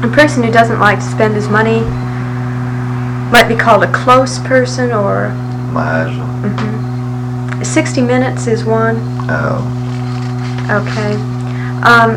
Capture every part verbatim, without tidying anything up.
person who doesn't like to spend his money might be called a close person or... Miser. Mm-hmm. sixty minutes is one. Oh. Okay. Um,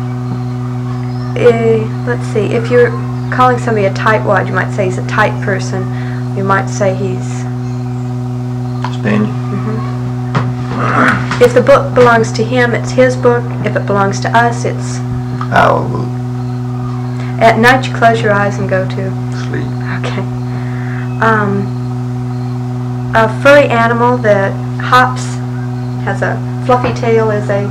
eh, let's see. If you're calling somebody a tightwad, you might say he's a tight person. You might say he's... Stingy. Mm-hmm. If the book belongs to him, it's his book. If it belongs to us, it's... Our book. At night, you close your eyes and go to... Sleep. Okay. Um, a furry animal that hops, has a fluffy tail, is a...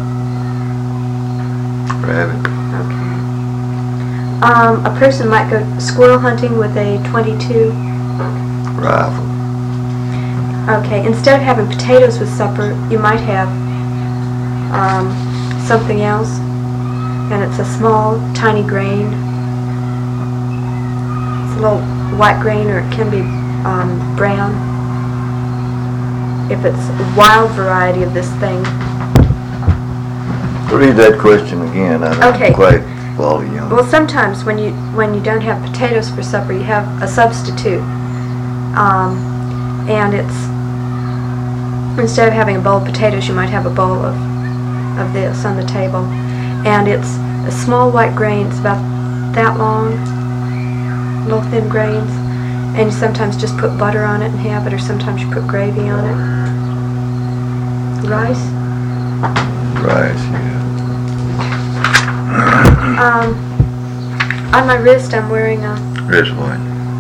Rabbit. Okay. Um, a person might go squirrel hunting with a twenty-two. Rifle. Okay, instead of having potatoes with supper, you might have um, something else, and it's a small, tiny grain. It's a little white grain, or it can be um, brown. If it's a wild variety of this thing. Read that question again. I don't Okay. quite follow you on. Well, sometimes when you when you don't have potatoes for supper, you have a substitute, um, and it's instead of having a bowl of potatoes, you might have a bowl of of this on the table, and it's a small white grain. It's about that long, little thin grains, and you sometimes just put butter on it and have it, or sometimes you put gravy on it. Rice. Rice, yeah. Um, on my wrist, I'm wearing a. Wrist what?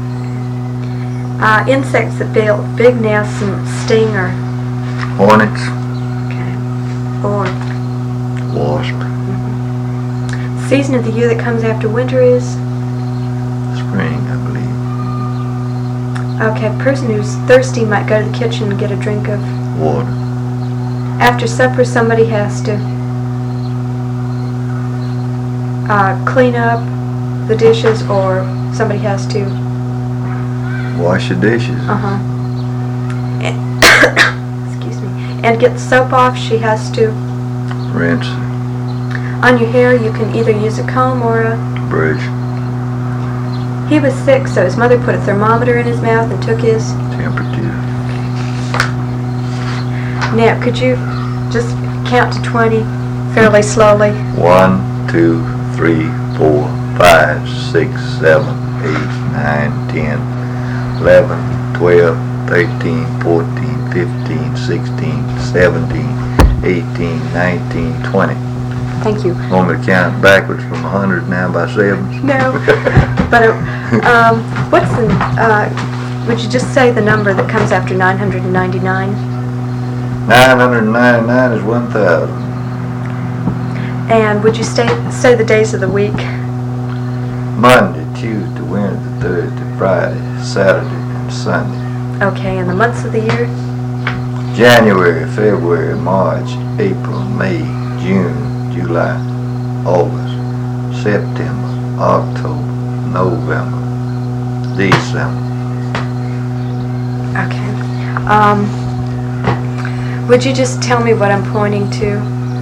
Uh, insects that build big nests and sting or... Hornets. Okay. Or... Wasp. Mm-hmm. Season of the year that comes after winter is... Spring, I believe. Okay, a person who's thirsty might go to the kitchen and get a drink of... Water. After supper, somebody has to... Uh, clean up the dishes, or somebody has to... Wash the dishes. Uh-huh. And excuse me. And get the soap off, she has to... Rinse. On your hair, you can either use a comb or a... Brush. He was sick, so his mother put a thermometer in his mouth and took his... Temperature. Now, could you just count to twenty fairly slowly? One, two, three, four, five, six, seven, eight, nine, ten, eleven, twelve, thirteen, fourteen, fifteen, sixteen, seventeen, eighteen, nineteen, twenty. Thank you. Want me to count backwards from one hundred now by sevens? No. But, uh, um, what's the, uh, would you just say the number that comes after nine hundred ninety-nine? nine hundred ninety-nine is one thousand. And would you stay, say the days of the week? Monday, Tuesday, Wednesday, Thursday, Friday, Saturday, and Sunday. Okay, and the months of the year? January, February, March, April, May, June, July, August, September, October, November, December. Okay. Um, would you just tell me what I'm pointing to?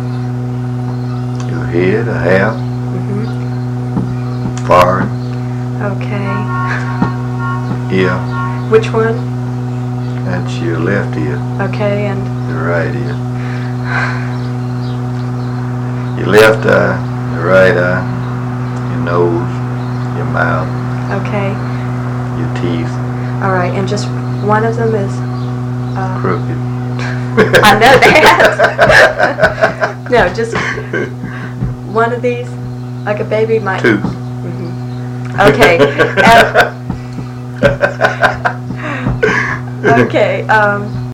Your head, a half, Mm-hmm. forehead, Okay. ear. Which one? That's your left ear, Okay, and... your right ear. Your left eye, your right eye, your nose, your mouth, Okay. your teeth, All right, and just one of them is... Uh, crooked. I know that. No, just one of these, like a baby might... Two. Mhm. Okay. And, okay, um...